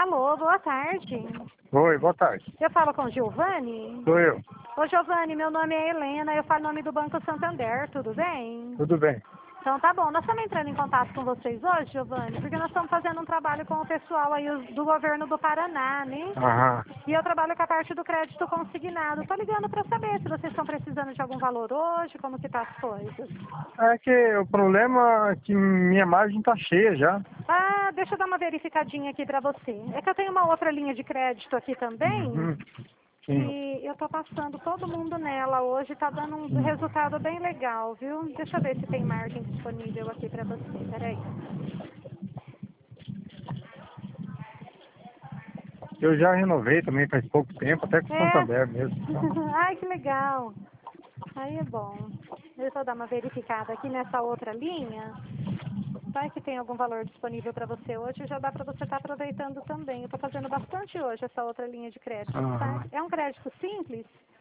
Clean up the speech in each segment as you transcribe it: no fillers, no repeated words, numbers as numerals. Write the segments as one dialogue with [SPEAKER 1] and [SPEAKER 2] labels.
[SPEAKER 1] Alô, boa tarde.
[SPEAKER 2] Oi, boa tarde.
[SPEAKER 1] Eu falo com Giovanni?
[SPEAKER 2] Sou eu.
[SPEAKER 1] Ô, Giovanni, meu nome é Helena, eu falo em nome do Banco Santander, tudo bem?
[SPEAKER 2] Tudo bem.
[SPEAKER 1] Então tá bom, nós estamos entrando em contato com vocês hoje, Giovanni, porque nós estamos fazendo um trabalho com o pessoal aí do governo do Paraná, né?
[SPEAKER 2] Aham.
[SPEAKER 1] E eu trabalho com a parte do crédito consignado. Tô ligando para saber se vocês estão precisando de algum valor hoje, como que tá as coisas.
[SPEAKER 2] É que o problema é que minha margem tá cheia já.
[SPEAKER 1] Ah, deixa eu dar uma verificadinha aqui para você. É que eu tenho uma outra linha de crédito aqui também,
[SPEAKER 2] Uhum. Sim.
[SPEAKER 1] e eu tô passando todo mundo nela hoje, tá dando um resultado bem legal, viu? Deixa eu ver se tem margem disponível aqui para você, peraí.
[SPEAKER 2] Eu já renovei também faz pouco tempo, até com o
[SPEAKER 1] É.
[SPEAKER 2] Santander mesmo. Então.
[SPEAKER 1] Ai, que legal. Aí é bom. Deixa eu dar uma verificada aqui nessa outra linha. Vai que tem algum valor disponível para você hoje, já dá para você estar aproveitando também. Eu estou fazendo bastante hoje essa outra linha de crédito, tá?
[SPEAKER 2] Aham.
[SPEAKER 1] É um crédito simples.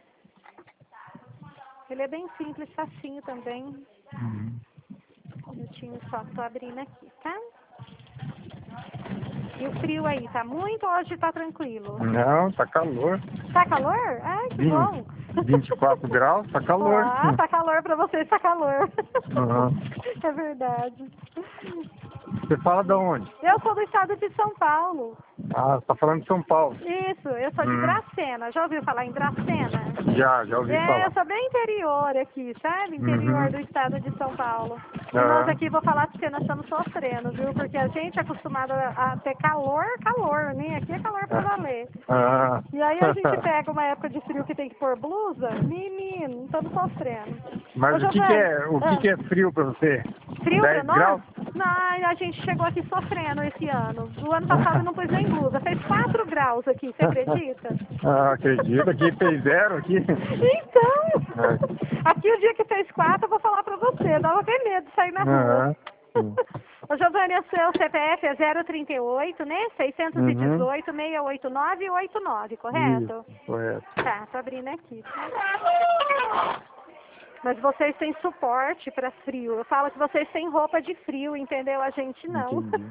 [SPEAKER 1] Ele é bem simples, facinho também.
[SPEAKER 2] Uhum.
[SPEAKER 1] Um minutinho só, estou abrindo aqui, tá? E o frio aí, tá muito ou hoje tá tranquilo?
[SPEAKER 2] Não, tá calor.
[SPEAKER 1] Tá calor? Ai, que bom.
[SPEAKER 2] 24 graus, tá calor.
[SPEAKER 1] Ah, tá calor para vocês, tá calor.
[SPEAKER 2] Aham.
[SPEAKER 1] É verdade.
[SPEAKER 2] Você fala de onde?
[SPEAKER 1] Eu sou do estado de São Paulo.
[SPEAKER 2] Ah, você tá falando de São Paulo.
[SPEAKER 1] Isso, eu sou de
[SPEAKER 2] Hum.
[SPEAKER 1] Dracena. Já ouviu falar em Dracena?
[SPEAKER 2] Já ouvi
[SPEAKER 1] É, eu
[SPEAKER 2] falar.
[SPEAKER 1] sou bem interior aqui, sabe? Interior
[SPEAKER 2] Uhum.
[SPEAKER 1] do estado de São Paulo. E nós
[SPEAKER 2] Ah.
[SPEAKER 1] aqui, vou falar pra você, nós estamos sofrendo, viu? Porque a gente é acostumado a ter calor, né? Aqui é calor pra valer.
[SPEAKER 2] Ah.
[SPEAKER 1] E aí a gente pega uma época de frio que tem que pôr blusa, menino, estamos sofrendo.
[SPEAKER 2] Mas
[SPEAKER 1] Ô,
[SPEAKER 2] o que
[SPEAKER 1] Giovanni,
[SPEAKER 2] é, que é frio pra você?
[SPEAKER 1] frio pra
[SPEAKER 2] 10
[SPEAKER 1] nós?
[SPEAKER 2] graus?
[SPEAKER 1] Não, a gente chegou aqui sofrendo esse ano. O ano passado eu não pus nem blusa. Fez 4 graus aqui, você acredita?
[SPEAKER 2] Ah, acredito. Aqui fez 0 aqui.
[SPEAKER 1] Então, aqui o dia que fez 4, eu vou falar pra você. Dava até medo de sair na rua.
[SPEAKER 2] Aham. Sim.
[SPEAKER 1] Ô, Giovanni, o seu CPF é 038, né?
[SPEAKER 2] Uhum.
[SPEAKER 1] 618-689-89, correto?
[SPEAKER 2] Isso, correto.
[SPEAKER 1] Tá, tô abrindo aqui. Mas vocês têm suporte para frio. Eu falo que vocês têm roupa de frio, entendeu? A gente não.
[SPEAKER 2] Entendi.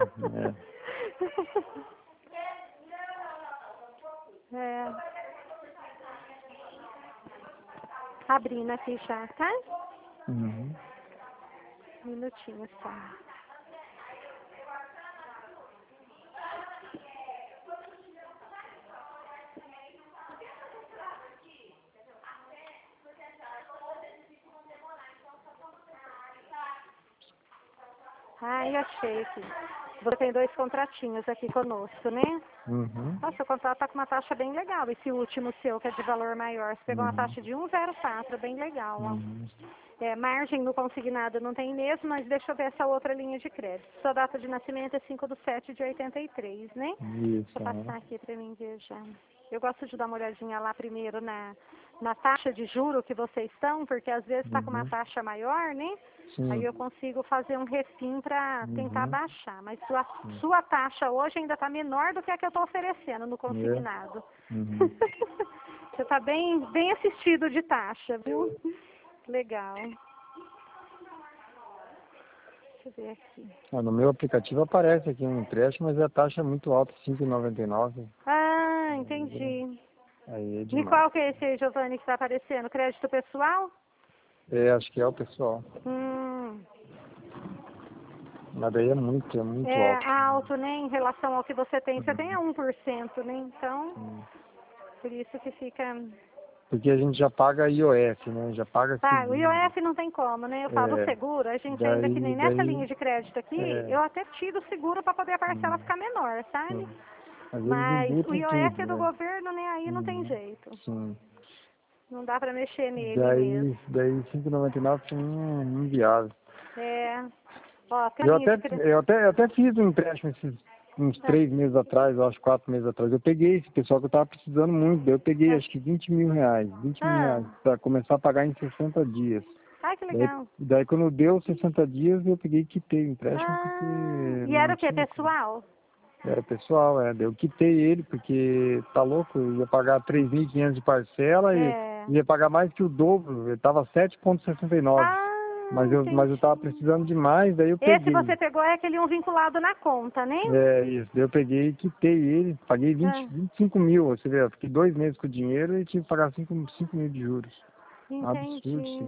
[SPEAKER 1] É. Abrindo aqui já, tá?
[SPEAKER 2] Uhum.
[SPEAKER 1] Um minutinho só. Ai, achei aqui. Você tem 2 contratinhos aqui conosco, né?
[SPEAKER 2] Uhum.
[SPEAKER 1] Nossa, o contrato tá com uma taxa bem legal. Esse último seu, que é de valor maior. Você pegou uma taxa de 1,04, bem legal, ó.
[SPEAKER 2] Uhum.
[SPEAKER 1] É, margem no consignado não tem mesmo, mas deixa eu ver essa outra linha de crédito. Sua data de nascimento é 5/7/83, né?
[SPEAKER 2] Isso.
[SPEAKER 1] Deixa eu passar aqui para mim ver já. Eu gosto de dar uma olhadinha lá primeiro na taxa de juro que vocês estão, porque às vezes está com uma
[SPEAKER 2] Uhum.
[SPEAKER 1] taxa maior, né?
[SPEAKER 2] Sim.
[SPEAKER 1] Aí eu consigo fazer um refim para tentar
[SPEAKER 2] Uhum.
[SPEAKER 1] baixar. Mas sua taxa hoje ainda está menor do que a que eu estou oferecendo no consignado.
[SPEAKER 2] Uhum.
[SPEAKER 1] Você está bem assistido de taxa, viu? Legal. Deixa eu ver aqui.
[SPEAKER 2] No meu aplicativo aparece aqui um empréstimo, mas a taxa é muito alta, 5,99.
[SPEAKER 1] Ah, entendi.
[SPEAKER 2] Aí é
[SPEAKER 1] E
[SPEAKER 2] demais.
[SPEAKER 1] qual que é esse aí, Giovanni, que está aparecendo? Crédito pessoal?
[SPEAKER 2] Acho que é o pessoal. Mas daí é muito
[SPEAKER 1] É
[SPEAKER 2] alto.
[SPEAKER 1] alto, né, em relação ao que você tem. Você tem a 1%, né? Então, por isso que fica...
[SPEAKER 2] Porque a gente já paga IOF, né? Já paga
[SPEAKER 1] Tá, o
[SPEAKER 2] seguro.
[SPEAKER 1] IOF não tem como, né? Eu falo
[SPEAKER 2] É.
[SPEAKER 1] seguro, a gente ainda que nem nessa linha de crédito aqui, eu até tiro o seguro para poder a parcela ficar menor, sabe?
[SPEAKER 2] Às vezes
[SPEAKER 1] Mas o
[SPEAKER 2] embutem
[SPEAKER 1] IOF é
[SPEAKER 2] tudo,
[SPEAKER 1] do
[SPEAKER 2] né?
[SPEAKER 1] governo, né? Aí não tem jeito.
[SPEAKER 2] Sim.
[SPEAKER 1] Não dá para mexer nele mesmo.
[SPEAKER 2] Daí 5,99 foi inviável.
[SPEAKER 1] É. Ó, tem
[SPEAKER 2] Eu
[SPEAKER 1] linha
[SPEAKER 2] até,
[SPEAKER 1] de crédito.
[SPEAKER 2] eu até fiz um empréstimo uns 3 meses atrás, eu acho 4 meses atrás. Eu peguei esse pessoal que eu tava precisando muito. Daí eu peguei acho que 20 mil reais. 20 mil reais para começar a pagar em 60 dias.
[SPEAKER 1] Ai, que legal.
[SPEAKER 2] Daí quando deu 60 dias eu peguei e quitei o empréstimo porque
[SPEAKER 1] E era
[SPEAKER 2] não
[SPEAKER 1] o que,
[SPEAKER 2] tinha.
[SPEAKER 1] pessoal?
[SPEAKER 2] Era pessoal, daí eu quitei ele porque tá louco, eu ia pagar 3.500 de parcela e
[SPEAKER 1] É.
[SPEAKER 2] ia pagar mais que o dobro, ele tava 7,69. Mas eu tava precisando demais, daí eu
[SPEAKER 1] Esse
[SPEAKER 2] peguei.
[SPEAKER 1] você pegou é aquele um vinculado na conta, né?
[SPEAKER 2] É, isso. Daí eu peguei e quitei ele, paguei 25 mil, você vê, eu fiquei 2 meses com o dinheiro e tive que pagar 5 mil de juros. Absurdo,
[SPEAKER 1] Entendi.
[SPEAKER 2] sim.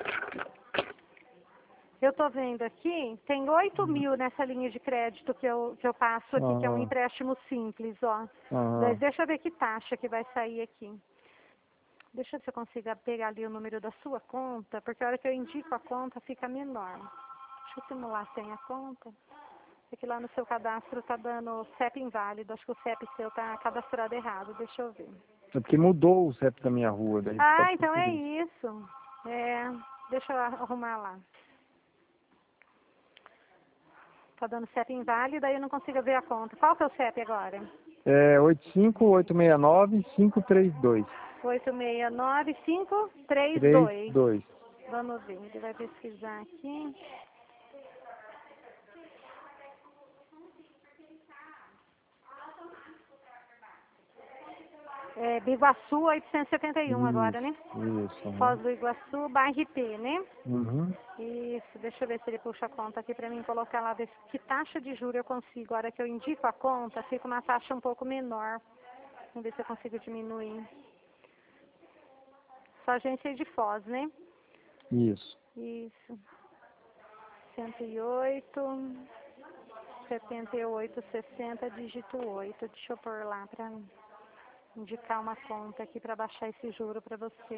[SPEAKER 1] Eu tô vendo aqui, tem 8 mil nessa linha de crédito que eu passo aqui, que é um empréstimo simples, ó. Mas deixa eu ver que taxa que vai sair aqui. Deixa eu ver se eu consigo pegar ali o número da sua conta, porque a hora que eu indico a conta fica menor. Deixa eu simular sem a conta. É que lá no seu cadastro tá dando CEP inválido, acho que o CEP seu tá cadastrado errado, deixa eu ver.
[SPEAKER 2] É porque mudou o CEP da minha rua, daí
[SPEAKER 1] Ah,
[SPEAKER 2] pode ser
[SPEAKER 1] então
[SPEAKER 2] por
[SPEAKER 1] é
[SPEAKER 2] isso.
[SPEAKER 1] isso. É, deixa eu arrumar lá. Tá dando CEP inválido, aí eu não consigo ver a conta. Qual que é o CEP agora?
[SPEAKER 2] É 85869-532.
[SPEAKER 1] 869-532.
[SPEAKER 2] 32.
[SPEAKER 1] Vamos ver, ele vai pesquisar aqui. É, Biguaçu 871 agora, né?
[SPEAKER 2] Isso.
[SPEAKER 1] Foz do Iguaçu, bairro IP, né?
[SPEAKER 2] Uhum.
[SPEAKER 1] Isso, deixa eu ver se ele puxa a conta aqui para mim colocar lá, ver que taxa de juros eu consigo. A hora que eu indico a conta, fica uma taxa um pouco menor. Vamos ver se eu consigo diminuir. Sua agência é de Foz, né?
[SPEAKER 2] Isso.
[SPEAKER 1] Isso. 108, 78, 60, dígito 8. Deixa eu pôr lá para indicar uma conta aqui para baixar esse juro para você.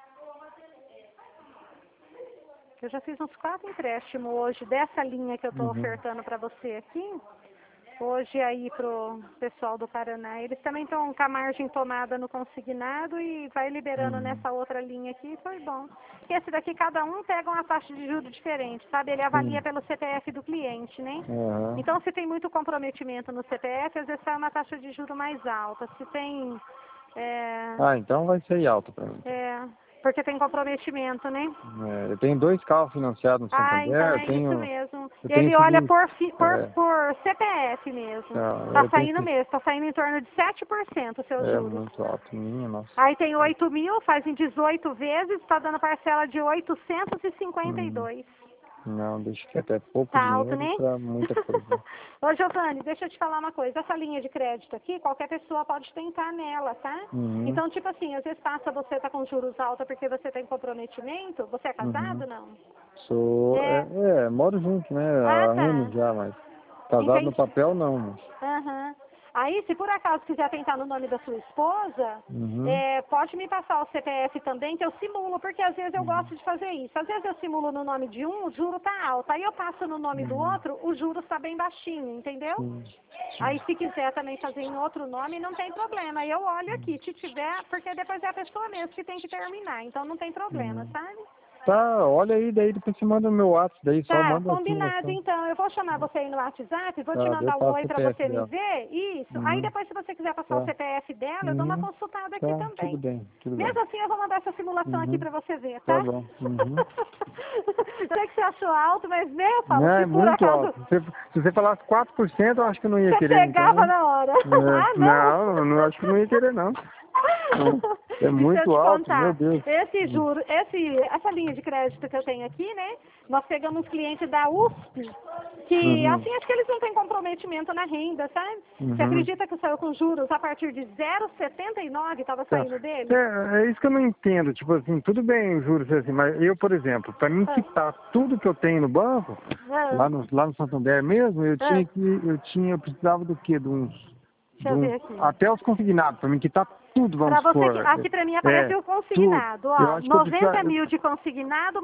[SPEAKER 1] Eu já fiz uns 4 empréstimos hoje dessa linha que eu estou ofertando para você aqui. Hoje aí pro pessoal do Paraná. Eles também estão com a margem tomada no consignado e vai liberando nessa outra linha aqui. Foi bom. Porque esse daqui, cada um pega uma taxa de juros diferente, sabe? Ele avalia pelo CPF do cliente, né?
[SPEAKER 2] Uhum.
[SPEAKER 1] Então, se tem muito comprometimento no CPF, às vezes sai uma taxa de juros mais alta. Se tem...
[SPEAKER 2] Então vai ser alto para mim.
[SPEAKER 1] Porque tem comprometimento, né?
[SPEAKER 2] Eu tenho 2 carros financiados no Santander.
[SPEAKER 1] Então é isso mesmo.
[SPEAKER 2] Eu
[SPEAKER 1] Ele
[SPEAKER 2] tenho
[SPEAKER 1] olha
[SPEAKER 2] seguro.
[SPEAKER 1] por CPF mesmo.
[SPEAKER 2] Tá,
[SPEAKER 1] Tá
[SPEAKER 2] eu
[SPEAKER 1] saindo
[SPEAKER 2] tenho-
[SPEAKER 1] mesmo, tá saindo em torno de 7% os seus juros.
[SPEAKER 2] muito alto. Minha nossa.
[SPEAKER 1] Aí tem 8 mil, faz em 18 vezes, tá dando parcela de 852.
[SPEAKER 2] Não, deixa que até pouco
[SPEAKER 1] Tá alto,
[SPEAKER 2] dinheiro
[SPEAKER 1] né?
[SPEAKER 2] para muita coisa.
[SPEAKER 1] Ô, Giovanni, deixa eu te falar uma coisa. Essa linha de crédito aqui, qualquer pessoa pode tentar nela, tá? Então, tipo assim, às vezes passa você tá com juros altos porque você tem comprometimento. Você é casado, não?
[SPEAKER 2] Sou, moro junto, né? Há anos já, mas casado no papel não, mas.
[SPEAKER 1] Aham. Aí, se por acaso quiser tentar no nome da sua esposa, pode me passar o CPF também, que eu simulo, porque às vezes eu gosto de fazer isso. Às vezes eu simulo no nome de um, o juro tá alto. Aí eu passo no nome do outro, o juro está bem baixinho, entendeu? Aí, se quiser também fazer em outro nome, não tem problema. Eu olho aqui, se tiver, porque depois é a pessoa mesmo que tem que terminar. Então, não tem problema, sabe?
[SPEAKER 2] Tá, olha aí, daí depois você manda o meu WhatsApp, daí só
[SPEAKER 1] Tá,
[SPEAKER 2] manda
[SPEAKER 1] combinado
[SPEAKER 2] assim,
[SPEAKER 1] então. Eu vou chamar você aí no WhatsApp, vou te
[SPEAKER 2] eu
[SPEAKER 1] mandar um
[SPEAKER 2] passo
[SPEAKER 1] oi
[SPEAKER 2] o
[SPEAKER 1] pra
[SPEAKER 2] CPF
[SPEAKER 1] você me
[SPEAKER 2] dela.
[SPEAKER 1] ver. Isso. Aí depois, se você quiser passar o CPF dela, eu dou uma consultada aqui
[SPEAKER 2] Tá,
[SPEAKER 1] também.
[SPEAKER 2] tudo bem.
[SPEAKER 1] Mesmo assim, eu vou mandar essa simulação aqui pra você ver,
[SPEAKER 2] Tá
[SPEAKER 1] tá?
[SPEAKER 2] bom.
[SPEAKER 1] Eu sei que você achou alto, mas nem eu falo.
[SPEAKER 2] Não,
[SPEAKER 1] Se
[SPEAKER 2] é
[SPEAKER 1] por
[SPEAKER 2] muito
[SPEAKER 1] acaso
[SPEAKER 2] alto. Se você falasse 4%, eu acho que eu não ia
[SPEAKER 1] você
[SPEAKER 2] querer,
[SPEAKER 1] pegava
[SPEAKER 2] então.
[SPEAKER 1] na hora. Ah, não.
[SPEAKER 2] Não, não acho que não ia querer, não. É
[SPEAKER 1] E se eu
[SPEAKER 2] muito
[SPEAKER 1] te
[SPEAKER 2] alto, meu
[SPEAKER 1] contar,
[SPEAKER 2] Deus.
[SPEAKER 1] esse juro, essa linha de crédito que eu tenho aqui, né? Nós pegamos uns clientes da USP, que assim, acho que eles não têm comprometimento na renda, sabe? Você acredita que saiu com juros a partir de 0,79 estava saindo dele?
[SPEAKER 2] É isso que eu não entendo. Tipo assim, tudo bem, juros assim, mas eu, por exemplo, para mim quitar tudo que eu tenho no banco, lá no Santander mesmo, eu precisava do quê?
[SPEAKER 1] Deixa eu ver aqui.
[SPEAKER 2] Até os consignados, para mim quitar tudo,
[SPEAKER 1] Pra
[SPEAKER 2] vamos
[SPEAKER 1] você,
[SPEAKER 2] supor.
[SPEAKER 1] aqui pra mim aparece o consignado,
[SPEAKER 2] tudo. Eu
[SPEAKER 1] ó,
[SPEAKER 2] acho que eu
[SPEAKER 1] 90 mil de consignado,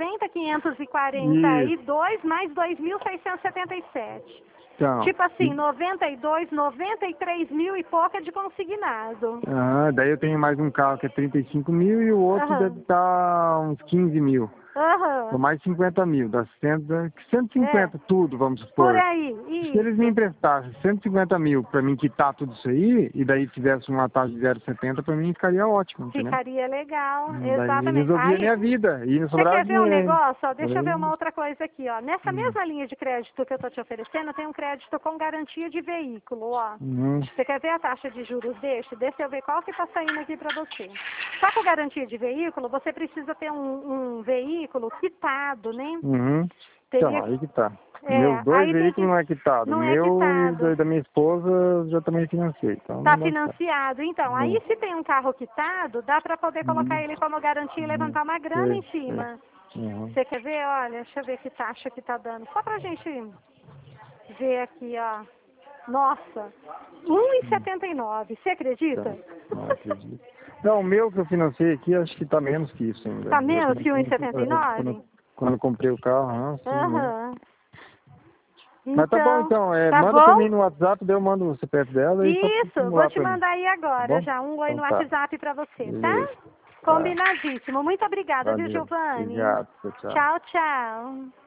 [SPEAKER 1] 90.542 mais 2.677.
[SPEAKER 2] Então,
[SPEAKER 1] Tipo assim, 92, 93 mil e pouco é de consignado.
[SPEAKER 2] daí eu tenho mais um carro que é 35 mil e o outro deve estar uns 15 mil. Ou mais 50 mil, dá 150 tudo, vamos supor.
[SPEAKER 1] Por aí,
[SPEAKER 2] Se eles me emprestassem 150 mil para mim quitar tudo isso aí, e daí fizesse uma taxa de 0,70, para mim ficaria ótimo, entendeu?
[SPEAKER 1] Ficaria legal,
[SPEAKER 2] Daí
[SPEAKER 1] exatamente.
[SPEAKER 2] resolvia a minha vida, e não
[SPEAKER 1] Você
[SPEAKER 2] sobrava
[SPEAKER 1] quer ver um
[SPEAKER 2] dinheiro.
[SPEAKER 1] negócio? Ó, deixa eu ver uma outra coisa aqui, ó. Nessa mesma linha de crédito que eu tô te oferecendo, tem um crédito com garantia de veículo, ó. Você quer ver a taxa de juros deste? Deixa eu ver qual que tá saindo aqui para você. Só com garantia de veículo, você precisa ter um veículo veículo quitado, né?
[SPEAKER 2] Uhum.
[SPEAKER 1] Teria...
[SPEAKER 2] Então, aí que tá.
[SPEAKER 1] É,
[SPEAKER 2] Meus dois
[SPEAKER 1] aí tem
[SPEAKER 2] veículos
[SPEAKER 1] que...
[SPEAKER 2] não é quitado.
[SPEAKER 1] Não
[SPEAKER 2] O
[SPEAKER 1] é
[SPEAKER 2] meu
[SPEAKER 1] quitado.
[SPEAKER 2] e da minha esposa já também financei. Então
[SPEAKER 1] Tá
[SPEAKER 2] não dá certo.
[SPEAKER 1] financiado. Então, aí se tem um carro quitado, dá para poder colocar ele como garantia e levantar uma grana em
[SPEAKER 2] Sei, sei.
[SPEAKER 1] cima.
[SPEAKER 2] Uhum.
[SPEAKER 1] Você quer ver? Olha, deixa eu ver que taxa que tá dando. Só pra gente ver aqui, ó. Nossa, 1,79. Você acredita?
[SPEAKER 2] Então, não acredito. Não, o meu que eu financei aqui, acho que tá menos que isso ainda.
[SPEAKER 1] Tá
[SPEAKER 2] Eu
[SPEAKER 1] menos que
[SPEAKER 2] financei,
[SPEAKER 1] 1,79?
[SPEAKER 2] quando eu comprei o carro, sim, né?
[SPEAKER 1] Aham.
[SPEAKER 2] Mas tá bom,
[SPEAKER 1] Então,
[SPEAKER 2] então,
[SPEAKER 1] tá
[SPEAKER 2] manda pra
[SPEAKER 1] bom?
[SPEAKER 2] mim no WhatsApp, daí eu mando o CPF dela e só
[SPEAKER 1] Isso, vou
[SPEAKER 2] simular
[SPEAKER 1] te
[SPEAKER 2] pra mim.
[SPEAKER 1] mandar aí
[SPEAKER 2] Tá
[SPEAKER 1] agora
[SPEAKER 2] bom?
[SPEAKER 1] já um oi
[SPEAKER 2] Então
[SPEAKER 1] no
[SPEAKER 2] tá.
[SPEAKER 1] WhatsApp pra você, tá?
[SPEAKER 2] Beleza. Tá.
[SPEAKER 1] Combinadíssimo. Muito obrigada, viu,
[SPEAKER 2] Valeu.
[SPEAKER 1] Giovanni?
[SPEAKER 2] Obrigado. Tchau, tchau.
[SPEAKER 1] Tchau, tchau.